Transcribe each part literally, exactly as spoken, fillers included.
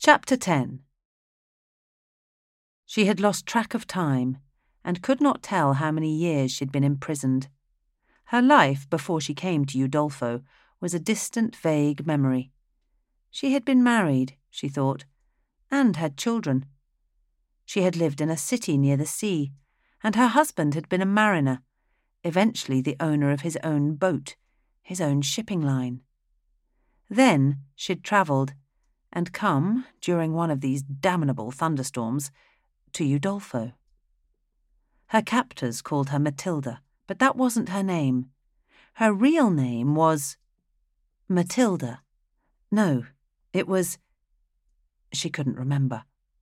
Chapter ten. She had lost track of time and could not tell how many years she'd been imprisoned. Her life before she came to Udolpho was a distant, vague memory. She had been married, she thought, and had children. She had lived in a city near the sea, and her husband had been a mariner, eventually the owner of his own boat, his own shipping line. Then she'd travelled and come, during one of these damnable thunderstorms, to Udolpho. Her captors called her Matilda, but that wasn't her name. Her real name was Matilda. No, it was... She couldn't remember.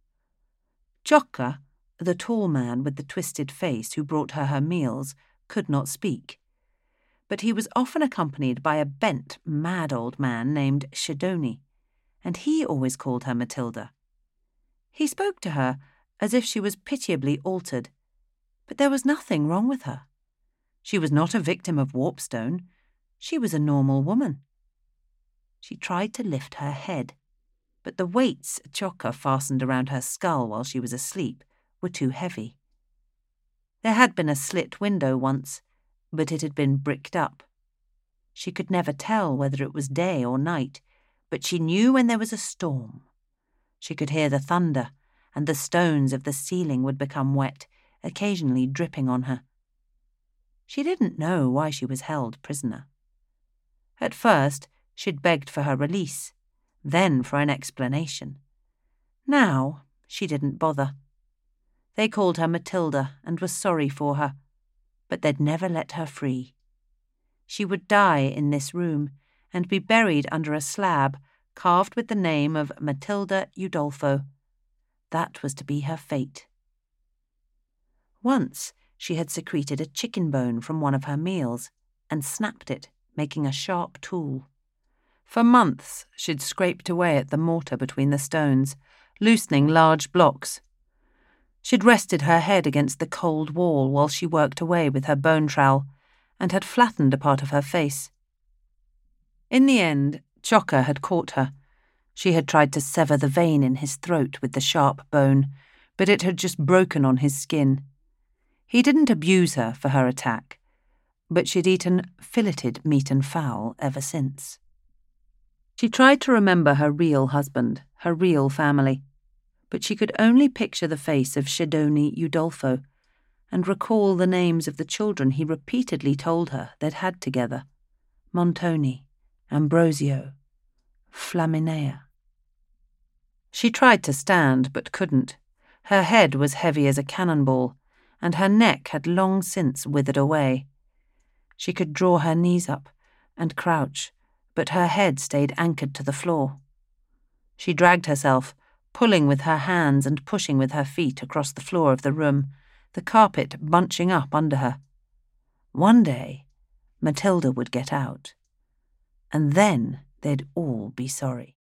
Ciocca, the tall man with the twisted face who brought her her meals, could not speak. But he was often accompanied by a bent, mad old man named Schedoni, and he always called her Matilda. He spoke to her as if she was pitiably altered, but there was nothing wrong with her. She was not a victim of warpstone. She was a normal woman. She tried to lift her head, but the weights Ciocca fastened around her skull while she was asleep were too heavy. There had been a slit window once, but it had been bricked up. She could never tell whether it was day or night, but she knew when there was a storm. She could hear the thunder, and the stones of the ceiling would become wet, occasionally dripping on her. She didn't know why she was held prisoner. At first, she'd begged for her release, then for an explanation. Now, she didn't bother. They called her Matilda and were sorry for her, but they'd never let her free. She would die in this room and be buried under a slab carved with the name of Matilda Udolpho. That was to be her fate. Once she had secreted a chicken bone from one of her meals and snapped it, making a sharp tool. For months she'd scraped away at the mortar between the stones, loosening large blocks. She'd rested her head against the cold wall while she worked away with her bone trowel, and had flattened a part of her face. In the end, Ciocca had caught her. She had tried to sever the vein in his throat with the sharp bone, but it had just broken on his skin. He didn't abuse her for her attack, but she'd eaten filleted meat and fowl ever since. She tried to remember her real husband, her real family, but she could only picture the face of Schedoni Udolpho and recall the names of the children he repeatedly told her they'd had together: Montoni, Ambrosio, Flaminea. She tried to stand, but couldn't. Her head was heavy as a cannonball, and her neck had long since withered away. She could draw her knees up and crouch, but her head stayed anchored to the floor. She dragged herself, pulling with her hands and pushing with her feet across the floor of the room, the carpet bunching up under her. One day, Matilda would get out, and then they'd all be sorry.